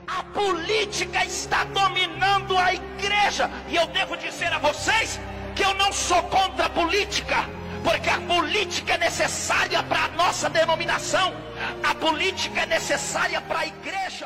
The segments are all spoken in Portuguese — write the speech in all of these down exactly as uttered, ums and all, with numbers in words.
A política está dominando a igreja. E eu devo dizer a vocês que eu não sou contra a política, porque a política é necessária para a nossa denominação. A política é necessária para a igreja.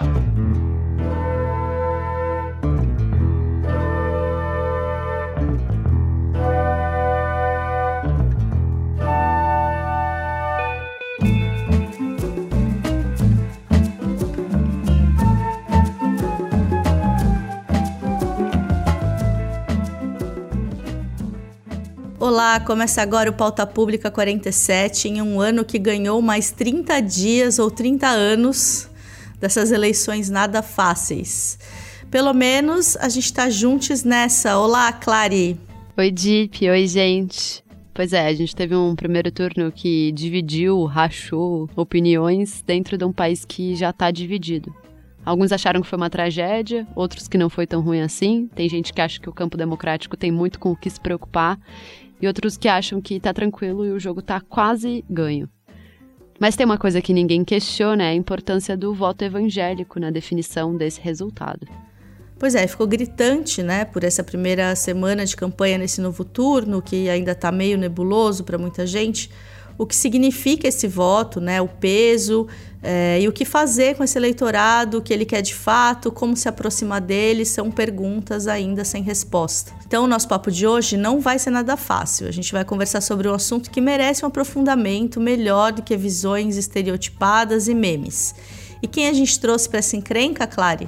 Olá, começa agora o Pauta Pública quarenta e sete, em um ano que ganhou mais trinta dias ou trinta anos dessas eleições nada fáceis. Pelo menos a gente tá juntos nessa. Olá, Clary. Oi, Dip. Oi, gente. Pois é, a gente teve um primeiro turno que dividiu, rachou opiniões dentro de um país que já tá dividido. Alguns acharam que foi uma tragédia, outros que não foi tão ruim assim. Tem gente que acha que o campo democrático tem muito com o que se preocupar. E outros que acham que tá tranquilo e o jogo tá quase ganho. Mas tem uma coisa que ninguém questiona, é a importância do voto evangélico na definição desse resultado. Pois é, ficou gritante, né, por essa primeira semana de campanha nesse novo turno, que ainda tá meio nebuloso para muita gente, o que significa esse voto, né, o peso é, e o que fazer com esse eleitorado, o que ele quer de fato, como se aproximar dele, são perguntas ainda sem resposta. Então o nosso papo de hoje não vai ser nada fácil, a gente vai conversar sobre um assunto que merece um aprofundamento melhor do que visões estereotipadas e memes. E quem a gente trouxe para essa encrenca, Clary?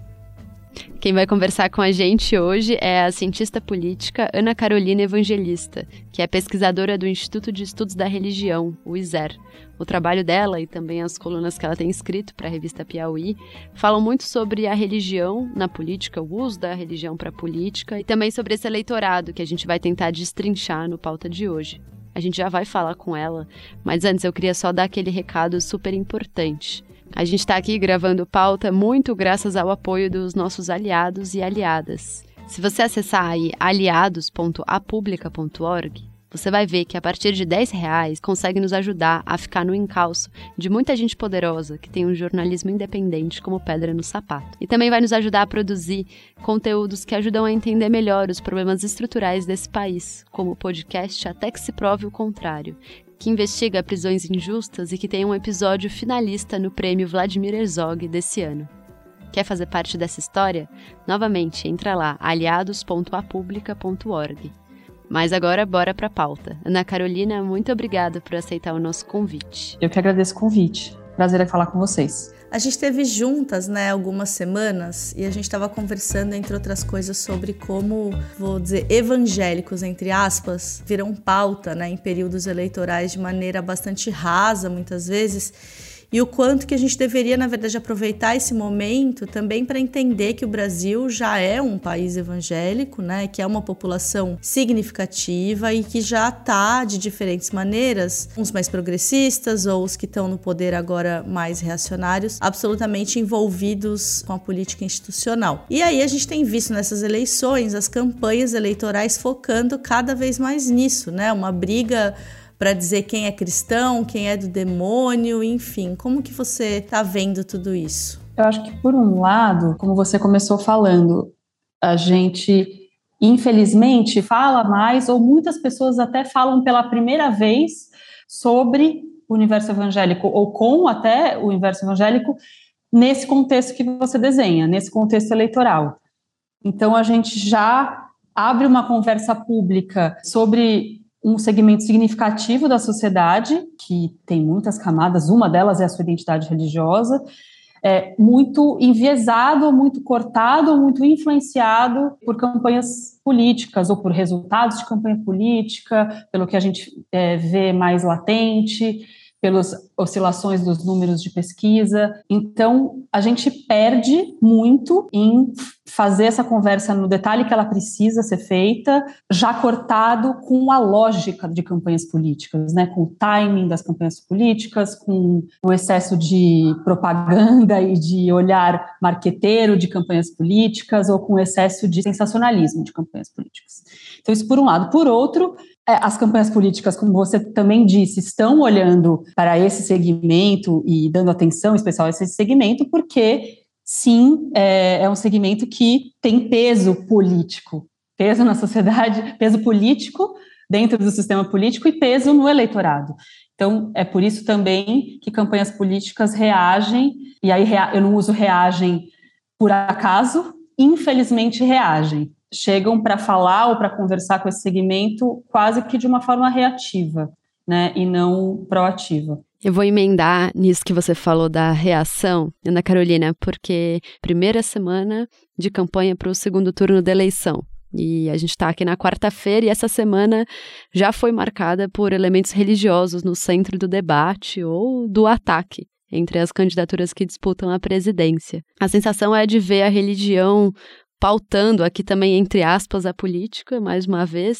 Quem vai conversar com a gente hoje é a cientista política Ana Carolina Evangelista, que é pesquisadora do Instituto de Estudos da Religião, o I S E R. O trabalho dela e também as colunas que ela tem escrito para a revista Piauí falam muito sobre a religião na política, o uso da religião para a política e também sobre esse eleitorado que a gente vai tentar destrinchar no pauta de hoje. A gente já vai falar com ela, mas antes eu queria só dar aquele recado super importante. A gente está aqui gravando pauta muito graças ao apoio dos nossos aliados e aliadas. Se você acessar aí aliados ponto a publica ponto org, você vai ver que a partir de dez reais consegue nos ajudar a ficar no encalço de muita gente poderosa que tem um jornalismo independente como pedra no sapato. E também vai nos ajudar a produzir conteúdos que ajudam a entender melhor os problemas estruturais desse país, como o podcast Até que se prove o contrário, que investiga prisões injustas e que tem um episódio finalista no prêmio Vladimir Herzog desse ano. Quer fazer parte dessa história? Novamente, entra lá, aliados ponto a publica ponto org. Mas agora, bora pra pauta. Ana Carolina, muito obrigada por aceitar o nosso convite. Eu que agradeço o convite. Prazer é falar com vocês. A gente esteve juntas, né, algumas semanas e a gente estava conversando, entre outras coisas, sobre como, vou dizer, evangélicos, entre aspas, viram pauta, né, em períodos eleitorais de maneira bastante rasa, muitas vezes, e o quanto que a gente deveria, na verdade, aproveitar esse momento também para entender que o Brasil já é um país evangélico, né, que é uma população significativa e que já está, de diferentes maneiras, uns mais progressistas ou os que estão no poder agora mais reacionários, absolutamente envolvidos com a política institucional. E aí a gente tem visto nessas eleições as campanhas eleitorais focando cada vez mais nisso, né, uma briga para dizer quem é cristão, quem é do demônio, enfim. Como que você está vendo tudo isso? Eu acho que, por um lado, como você começou falando, a gente, infelizmente, fala mais, ou muitas pessoas até falam pela primeira vez sobre o universo evangélico, ou com até o universo evangélico, nesse contexto que você desenha, nesse contexto eleitoral. Então, a gente já abre uma conversa pública sobre um segmento significativo da sociedade, que tem muitas camadas, uma delas é a sua identidade religiosa, é muito enviesado, muito cortado, muito influenciado por campanhas políticas ou por resultados de campanha política, pelo que a gente é, vê mais latente, pelas oscilações dos números de pesquisa. Então, a gente perde muito em fazer essa conversa no detalhe que ela precisa ser feita, já cortado com a lógica de campanhas políticas, né? Com o timing das campanhas políticas, com o excesso de propaganda e de olhar marqueteiro de campanhas políticas, ou com o excesso de sensacionalismo de campanhas políticas. Então, isso por um lado. Por outro, as campanhas políticas, como você também disse, estão olhando para esse segmento e dando atenção especial a esse segmento, porque sim, é, é um segmento que tem peso político, peso na sociedade, peso político dentro do sistema político e peso no eleitorado. Então, é por isso também que campanhas políticas reagem, e aí eu não uso reagem por acaso, infelizmente reagem. Chegam para falar ou para conversar com esse segmento quase que de uma forma reativa, né, e não proativa. Eu vou emendar nisso que você falou da reação, Ana Carolina, porque primeira semana de campanha para o segundo turno da eleição. E a gente está aqui na quarta-feira e essa semana já foi marcada por elementos religiosos no centro do debate ou do ataque entre as candidaturas que disputam a presidência. A sensação é de ver a religião pautando aqui também, entre aspas, a política, mais uma vez.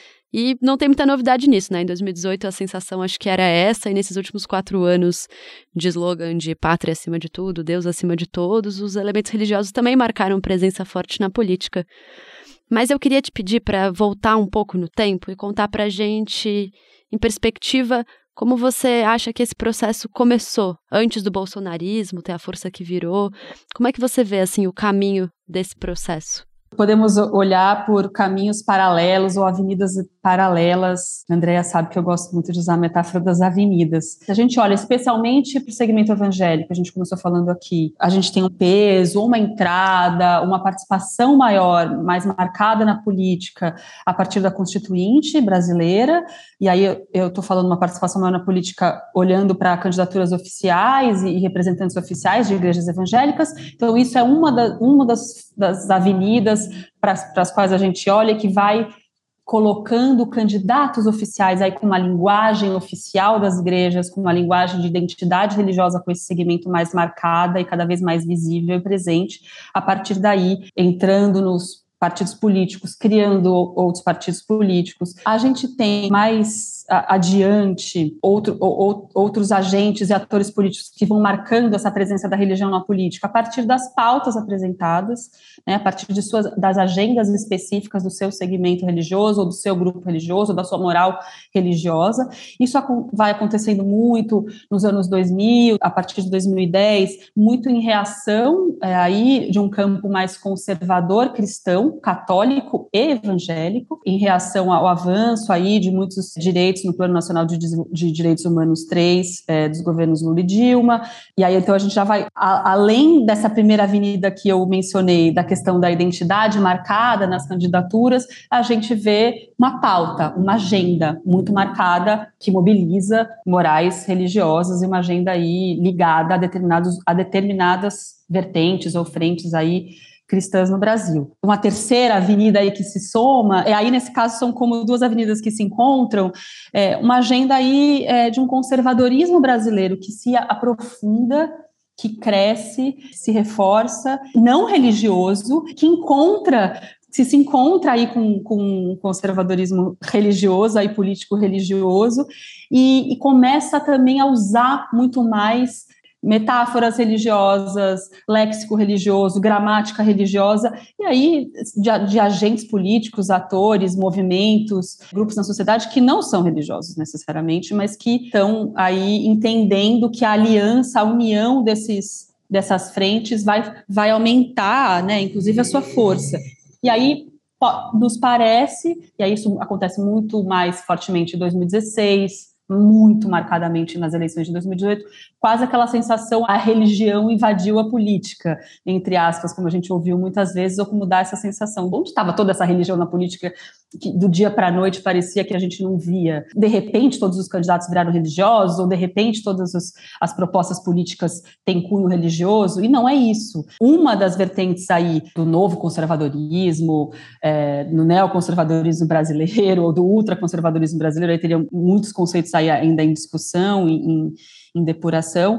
E não tem muita novidade nisso, né? Em dois mil e dezoito a sensação acho que era essa, e nesses últimos quatro anos de slogan de pátria acima de tudo, Deus acima de todos, os elementos religiosos também marcaram presença forte na política. Mas eu queria te pedir para voltar um pouco no tempo e contar para a gente, em perspectiva, como você acha que esse processo começou antes do bolsonarismo ter a força que virou. Como é que você vê assim, o caminho desse processo? Podemos olhar por caminhos paralelos ou avenidas paralelas. A Andrea sabe que eu gosto muito de usar a metáfora das avenidas. A gente olha especialmente para o segmento evangélico, a gente começou falando aqui, a gente tem um peso, uma entrada, uma participação maior, mais marcada na política a partir da Constituinte brasileira, e aí eu estou falando uma participação maior na política olhando para candidaturas oficiais e representantes oficiais de igrejas evangélicas. Então isso é uma, da, uma das, das avenidas para as quais a gente olha, que vai colocando candidatos oficiais aí com uma linguagem oficial das igrejas, com uma linguagem de identidade religiosa com esse segmento mais marcada e cada vez mais visível e presente, a partir daí entrando nos partidos políticos, criando outros partidos políticos. A gente tem mais adiante outro, ou, outros agentes e atores políticos que vão marcando essa presença da religião na política a partir das pautas apresentadas, né, a partir de suas, das agendas específicas do seu segmento religioso, ou do seu grupo religioso, ou da sua moral religiosa. Isso vai acontecendo muito nos anos dois mil, a partir de dois mil e dez, muito em reação é, aí de um campo mais conservador cristão, católico e evangélico, em reação ao avanço aí de muitos direitos no Plano Nacional de, de Direitos Humanos três, é, dos governos Lula e Dilma. E aí, então, a gente já vai, a, além dessa primeira avenida que eu mencionei, da questão da identidade marcada nas candidaturas, a gente vê uma pauta, uma agenda muito marcada que mobiliza morais religiosas e uma agenda aí ligada a, determinados, a determinadas vertentes ou frentes aí cristãs no Brasil. Uma terceira avenida aí que se soma, é, aí nesse caso são como duas avenidas que se encontram, é, uma agenda aí é, de um conservadorismo brasileiro que se aprofunda, que cresce, se reforça, não religioso, que encontra, se se encontra aí com, com conservadorismo religioso, aí político religioso, e, e começa também a usar muito mais metáforas religiosas, léxico religioso, gramática religiosa, e aí de, de agentes políticos, atores, movimentos, grupos na sociedade que não são religiosos necessariamente, mas que estão aí entendendo que a aliança, a união desses, dessas frentes vai, vai aumentar, né, inclusive a sua força. E aí nos parece, e aí isso acontece muito mais fortemente em dois mil e dezesseis, muito marcadamente nas eleições de dois mil e dezoito, quase aquela sensação, a religião invadiu a política, entre aspas, como a gente ouviu muitas vezes, ou como dá essa sensação. Onde estava toda essa religião na política, que do dia para a noite parecia que a gente não via? De repente todos os candidatos viraram religiosos, ou de repente todas as, as propostas políticas têm cunho religioso, e não é isso. Uma das vertentes aí do novo conservadorismo, é, no neoconservadorismo brasileiro, ou do ultraconservadorismo brasileiro, aí teriam muitos conceitos aí ainda em discussão, em, em depuração,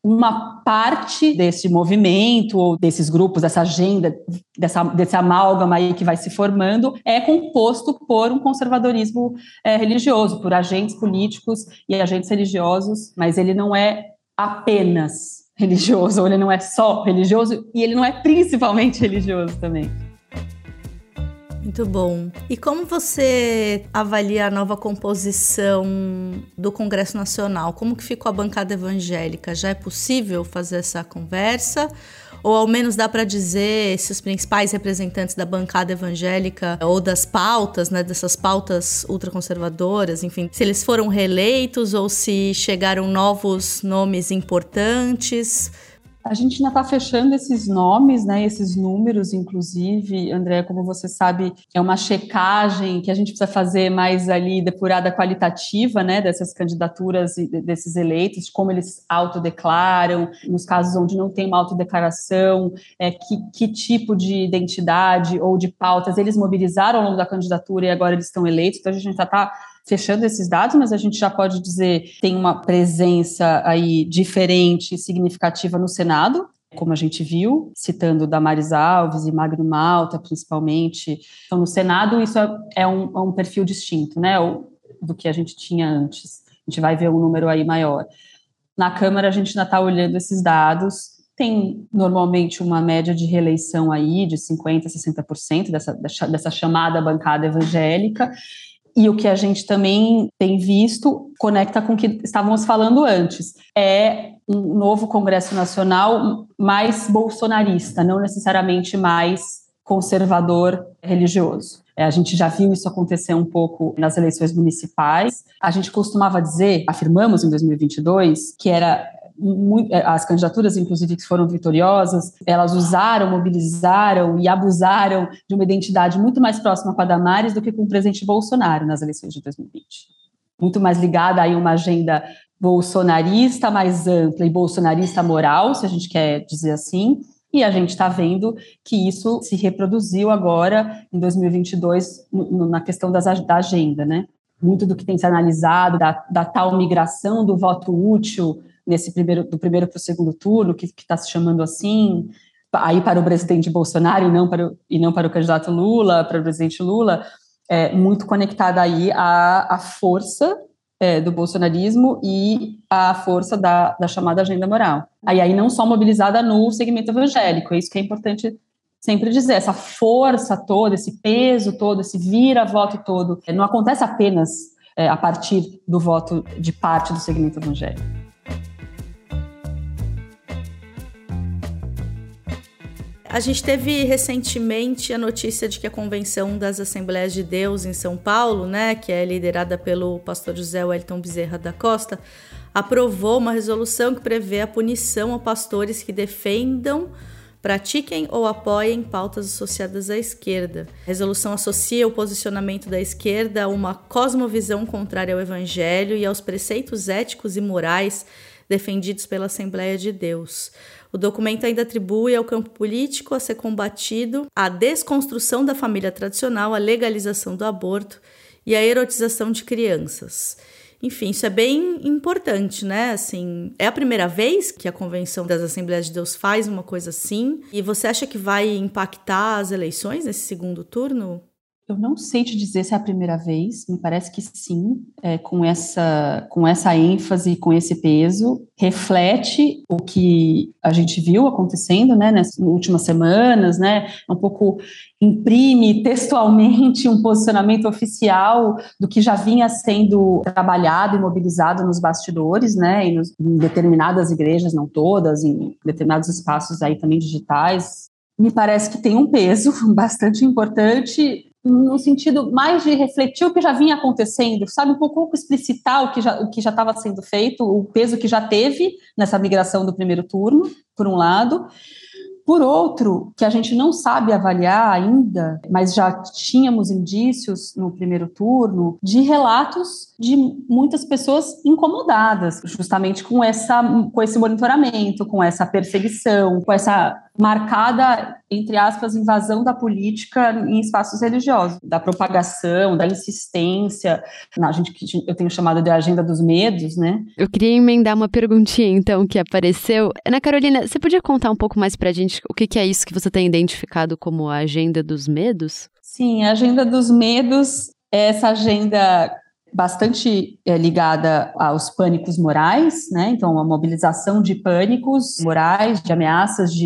uma parte desse movimento, ou desses grupos, dessa agenda, dessa, desse amálgama aí que vai se formando, é composto por um conservadorismo é, religioso, por agentes políticos e agentes religiosos, mas ele não é apenas religioso, ou ele não é só religioso, e ele não é principalmente religioso também. Muito bom. E como você avalia a nova composição do Congresso Nacional? Como que ficou a bancada evangélica? Já é possível fazer essa conversa? Ou ao menos dá para dizer se os principais representantes da bancada evangélica ou das pautas, né, dessas pautas ultraconservadoras, enfim, se eles foram reeleitos ou se chegaram novos nomes importantes? A gente ainda está fechando esses nomes, né, esses números, inclusive, André, como você sabe, é uma checagem que a gente precisa fazer mais ali, depurada qualitativa, né, dessas candidaturas e desses eleitos, de como eles autodeclaram, nos casos onde não tem uma autodeclaração, é, que, que tipo de identidade ou de pautas eles mobilizaram ao longo da candidatura e agora eles estão eleitos. Então a gente já está fechando esses dados, mas a gente já pode dizer que tem uma presença aí diferente e significativa no Senado, como a gente viu, citando Damares Alves e Magno Malta, principalmente. Então, no Senado, isso é, é, um, é um perfil distinto, né, do que a gente tinha antes. A gente vai ver um número aí maior. Na Câmara, a gente ainda está olhando esses dados. Tem, normalmente, uma média de reeleição aí de cinquenta por cento, sessenta por cento dessa, dessa chamada bancada evangélica. E o que a gente também tem visto conecta com o que estávamos falando antes. É um novo Congresso Nacional mais bolsonarista, não necessariamente mais conservador religioso. É, a gente já viu isso acontecer um pouco nas eleições municipais. A gente costumava dizer, afirmamos em dois mil e vinte e dois, que era... Muito, as candidaturas, inclusive, que foram vitoriosas, elas usaram, mobilizaram e abusaram de uma identidade muito mais próxima com a Damares do que com o presidente Bolsonaro nas eleições de dois mil e vinte. Muito mais ligada a uma agenda bolsonarista mais ampla e bolsonarista moral, se a gente quer dizer assim, e a gente está vendo que isso se reproduziu agora, em dois mil e vinte e dois, no, na questão das, da agenda, né? Muito do que tem se analisado, da, da tal migração do voto útil nesse primeiro, do primeiro para o segundo turno, que está se chamando assim, aí para o presidente Bolsonaro e não para o, e não para o candidato Lula, para o presidente Lula, é, muito conectada aí à, à força é, do bolsonarismo e à força da, da chamada agenda moral. Aí, aí não só mobilizada no segmento evangélico, é isso que é importante sempre dizer, essa força toda, esse peso todo, esse vira-voto todo, é, não acontece apenas é, a partir do voto de parte do segmento evangélico. A gente teve recentemente a notícia de que a Convenção das Assembleias de Deus em São Paulo, né, que é liderada pelo pastor José Wellington Bezerra da Costa, aprovou uma resolução que prevê a punição a pastores que defendam, pratiquem ou apoiem pautas associadas à esquerda. A resolução associa o posicionamento da esquerda a uma cosmovisão contrária ao Evangelho e aos preceitos éticos e morais defendidos pela Assembleia de Deus. O documento ainda atribui ao campo político a ser combatido a desconstrução da família tradicional, a legalização do aborto e a erotização de crianças. Enfim, isso é bem importante, né? Assim, é a primeira vez que a Convenção das Assembleias de Deus faz uma coisa assim. E você acha que vai impactar as eleições nesse segundo turno? Eu não sei te dizer se é a primeira vez, me parece que sim, é, com, essa, com essa ênfase, com esse peso, reflete o que a gente viu acontecendo, né, nas últimas semanas, né, um pouco imprime textualmente um posicionamento oficial do que já vinha sendo trabalhado e mobilizado nos bastidores, né, e nos, em determinadas igrejas, não todas, em determinados espaços aí também digitais. Me parece que tem um peso bastante importante, no sentido mais de refletir o que já vinha acontecendo, sabe, um pouco explicitar o que já o que já estava sendo feito, o peso que já teve nessa migração do primeiro turno, por um lado. Por outro, que a gente não sabe avaliar ainda, mas já tínhamos indícios no primeiro turno, de relatos de muitas pessoas incomodadas, justamente com, essa, com esse monitoramento, com essa perseguição, com essa marcada, entre aspas, invasão da política em espaços religiosos, da propagação, da insistência, a gente, eu tenho chamado de agenda dos medos, né? Eu queria emendar uma perguntinha, então, que apareceu. Ana Carolina, você podia contar um pouco mais pra gente o que é isso que você tem identificado como a agenda dos medos? Sim, a agenda dos medos é essa agenda bastante é, ligada aos pânicos morais, né? Então, a mobilização de pânicos morais, de ameaças de, de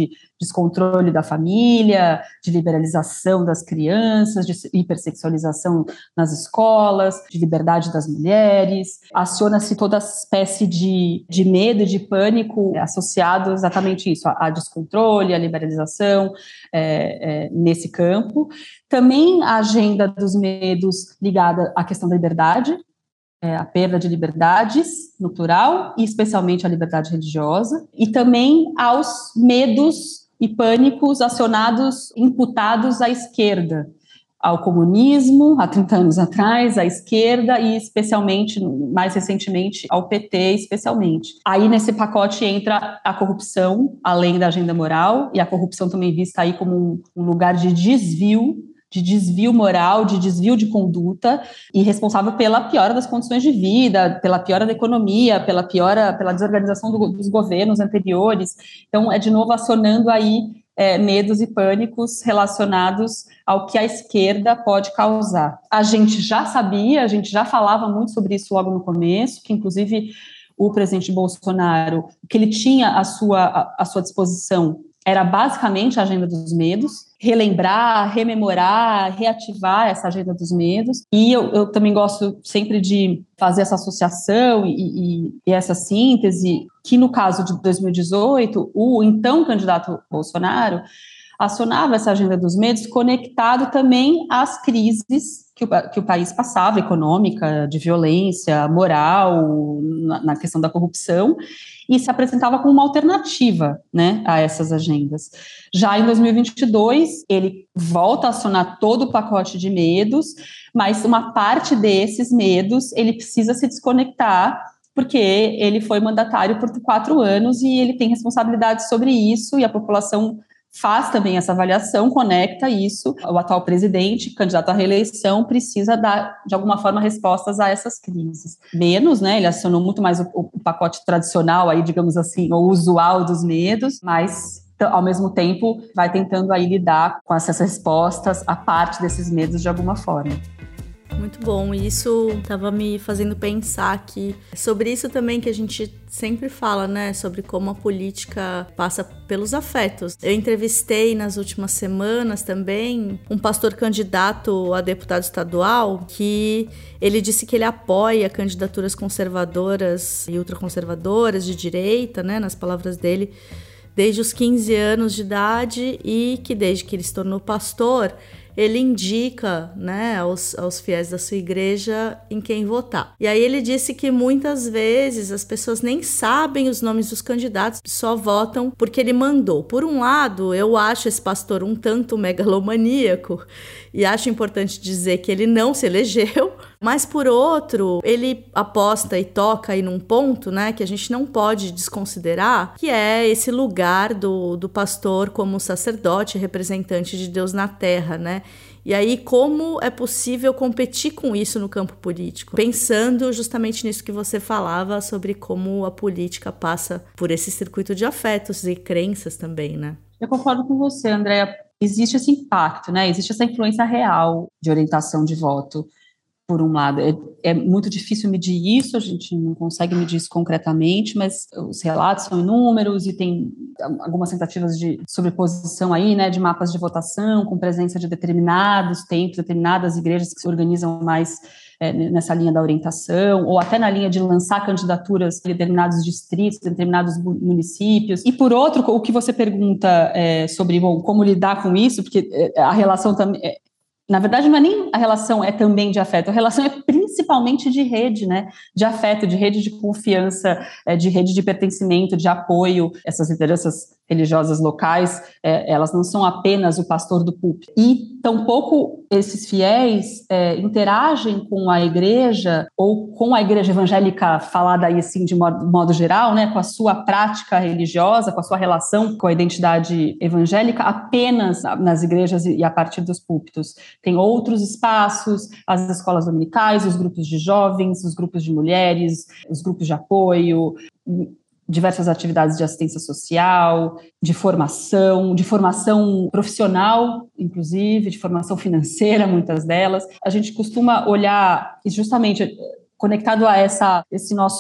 descontrole da família, de liberalização das crianças, de hipersexualização nas escolas, de liberdade das mulheres. Aciona-se toda espécie de, de medo e de pânico associado exatamente isso, a, a descontrole, a liberalização é, é, nesse campo. Também a agenda dos medos ligada à questão da liberdade, é, a perda de liberdades no plural, e especialmente a liberdade religiosa, e também aos medos e pânicos acionados, imputados à esquerda, ao comunismo, há trinta anos atrás, à esquerda e especialmente, mais recentemente, ao P T especialmente. Aí nesse pacote entra a corrupção, além da agenda moral, e a corrupção também vista aí como um, um lugar de desvio, de desvio moral, de desvio de conduta, e responsável pela piora das condições de vida, pela piora da economia, pela piora, pela desorganização do, dos governos anteriores. Então, é de novo acionando aí É, medos e pânicos relacionados ao que a esquerda pode causar. A gente já sabia, a gente já falava muito sobre isso logo no começo, que inclusive o presidente Bolsonaro, que ele tinha à sua, à, à sua disposição era basicamente a agenda dos medos, relembrar, rememorar, reativar essa agenda dos medos. E eu, eu também gosto sempre de fazer essa associação e, e, e essa síntese, que no caso de dois mil e dezoito, o então candidato Bolsonaro acionava essa agenda dos medos conectado também às crises que o, que o país passava, econômica, de violência, moral, na, na questão da corrupção, e se apresentava como uma alternativa, né, a essas agendas. Já em dois mil e vinte e dois, ele volta a acionar todo o pacote de medos, mas uma parte desses medos ele precisa se desconectar, porque ele foi mandatário por quatro anos e ele tem responsabilidade sobre isso, e a população faz também essa avaliação, conecta isso. O atual presidente, candidato à reeleição, precisa dar, de alguma forma, respostas a essas crises. Menos, né, ele acionou muito mais o, o pacote tradicional, aí, digamos assim, o usual dos medos, mas, ao mesmo tempo, vai tentando aí lidar com essas respostas, a parte desses medos, de alguma forma. Muito bom, e isso estava me fazendo pensar aqui sobre isso também que a gente sempre fala, né, sobre como a política passa pelos afetos. Eu entrevistei nas últimas semanas também um pastor candidato a deputado estadual que ele disse que ele apoia candidaturas conservadoras e ultraconservadoras de direita, né, nas palavras dele, desde os quinze anos de idade, e que desde que ele se tornou pastor, ele indica, né, aos, aos fiéis da sua igreja em quem votar. E aí ele disse que muitas vezes as pessoas nem sabem os nomes dos candidatos, só votam porque ele mandou. Por um lado, eu acho esse pastor um tanto megalomaníaco e acho importante dizer que ele não se elegeu, mas por outro, ele aposta e toca aí num ponto, né, que a gente não pode desconsiderar, que é esse lugar do, do pastor como sacerdote, representante de Deus na terra, né? E aí, como é possível competir com isso no campo político? Pensando justamente nisso que você falava sobre como a política passa por esse circuito de afetos e crenças também, né? Eu concordo com você, Andréa. Existe esse impacto, né? Existe essa influência real de orientação de voto. Por um lado, é, é muito difícil medir isso, a gente não consegue medir isso concretamente, mas os relatos são inúmeros e tem algumas tentativas de sobreposição aí, né, de mapas de votação, com presença de determinados tempos, determinadas igrejas que se organizam mais é, nessa linha da orientação, ou até na linha de lançar candidaturas em determinados distritos, em determinados municípios. E, por outro, o que você pergunta é, sobre, bom, como lidar com isso, porque a relação também... É, na verdade, não é nem a relação é também de afeto, a relação é principalmente de rede, né? De afeto, de rede de confiança, de rede de pertencimento, de apoio. Essas lideranças religiosas locais, é, elas não são apenas o pastor do púlpito. E tampouco esses fiéis é, interagem com a igreja, ou com a igreja evangélica falada aí assim de modo, modo geral, né? Com a sua prática religiosa, com a sua relação com a identidade evangélica, apenas nas igrejas e a partir dos púlpitos. Tem outros espaços, as escolas dominicais, os grupos de jovens, os grupos de mulheres, os grupos de apoio, diversas atividades de assistência social, de formação, de formação profissional, inclusive, de formação financeira, muitas delas. A gente costuma olhar, justamente conectado a essa, esse nosso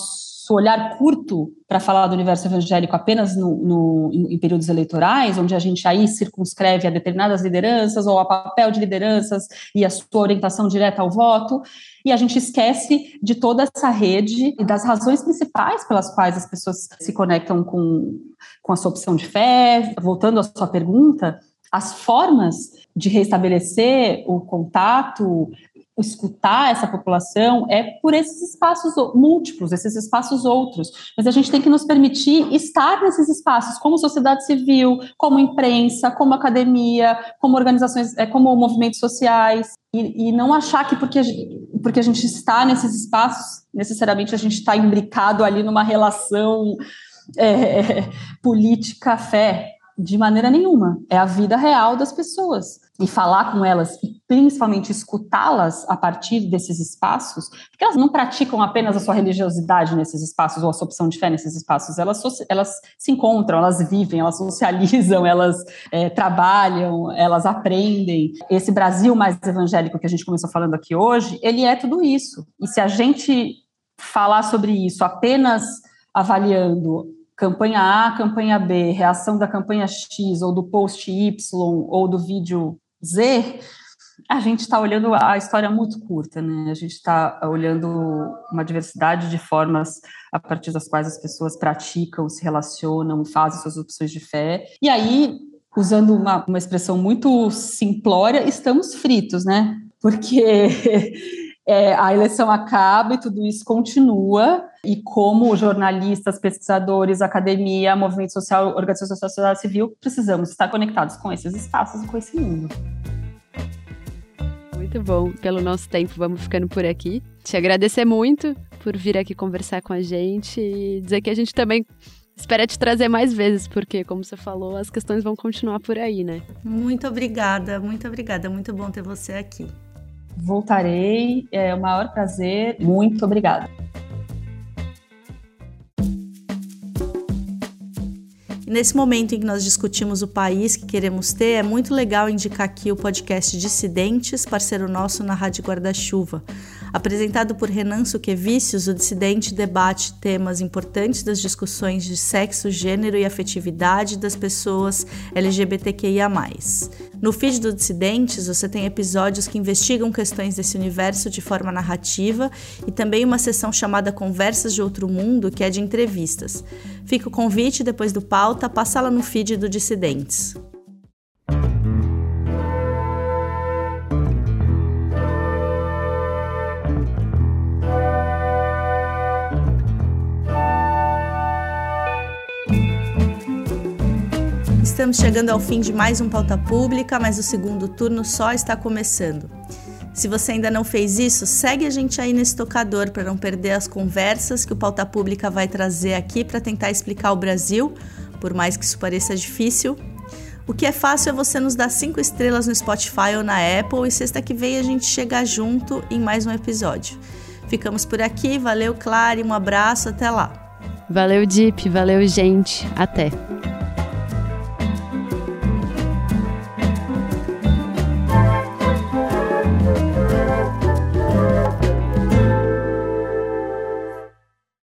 nosso olhar curto para falar do universo evangélico apenas no, no, em períodos eleitorais, onde a gente aí circunscreve a determinadas lideranças ou a papel de lideranças e a sua orientação direta ao voto, e a gente esquece de toda essa rede e das razões principais pelas quais as pessoas se conectam com, com a sua opção de fé. Voltando à sua pergunta, as formas de restabelecer o contato, escutar essa população é por esses espaços múltiplos, esses espaços outros, mas a gente tem que nos permitir estar nesses espaços como sociedade civil, como imprensa, como academia, como organizações, como movimentos sociais, e, e não achar que porque a, gente, porque a gente está nesses espaços, necessariamente a gente está imbricado ali numa relação é, política-fé. De maneira nenhuma, é a vida real das pessoas, e falar com elas, e principalmente escutá-las a partir desses espaços, porque elas não praticam apenas a sua religiosidade nesses espaços, ou a sua opção de fé nesses espaços, elas, elas se encontram, elas vivem, elas socializam, elas é, trabalham, elas aprendem. Esse Brasil mais evangélico que a gente começou falando aqui hoje, ele é tudo isso, e se a gente falar sobre isso apenas avaliando campanha A, campanha B, reação da campanha X, ou do post Y, ou do vídeo Z, a gente está olhando a história muito curta, né? A gente está olhando uma diversidade de formas a partir das quais as pessoas praticam, se relacionam, fazem suas opções de fé. E aí, usando uma, uma expressão muito simplória, estamos fritos, né? Porque é, a eleição acaba e tudo isso continua, e como jornalistas, pesquisadores, academia, movimento social, organizações da sociedade civil, precisamos estar conectados com esses espaços e com esse mundo. Muito bom. Pelo nosso tempo, vamos ficando por aqui. Te agradecer muito por vir aqui conversar com a gente e dizer que a gente também espera te trazer mais vezes, porque, como você falou, as questões vão continuar por aí, né? Muito obrigada, muito obrigada. Muito bom ter você aqui. Voltarei, é o maior prazer. Muito obrigada. E nesse momento em que nós discutimos o país que queremos ter, é muito legal indicar aqui o podcast Dissidentes, parceiro nosso na Rádio Guarda-Chuva. Apresentado por Renan Suquevicius, o Dissidente debate temas importantes das discussões de sexo, gênero e afetividade das pessoas L G B T Q I A mais. No feed do Dissidentes, você tem episódios que investigam questões desse universo de forma narrativa e também uma sessão chamada Conversas de Outro Mundo, que é de entrevistas. Fica o convite, depois do pauta, passa lá no feed do Dissidentes. Estamos chegando ao fim de mais um Pauta Pública, mas o segundo turno só está começando. Se você ainda não fez isso, segue a gente aí nesse tocador para não perder as conversas que o Pauta Pública vai trazer aqui para tentar explicar o Brasil, por mais que isso pareça difícil. O que é fácil é você nos dar cinco estrelas no Spotify ou na Apple, e sexta que vem a gente chegar junto em mais um episódio. Ficamos por aqui, valeu Clary, um abraço, até lá. Valeu Dip, valeu gente, até.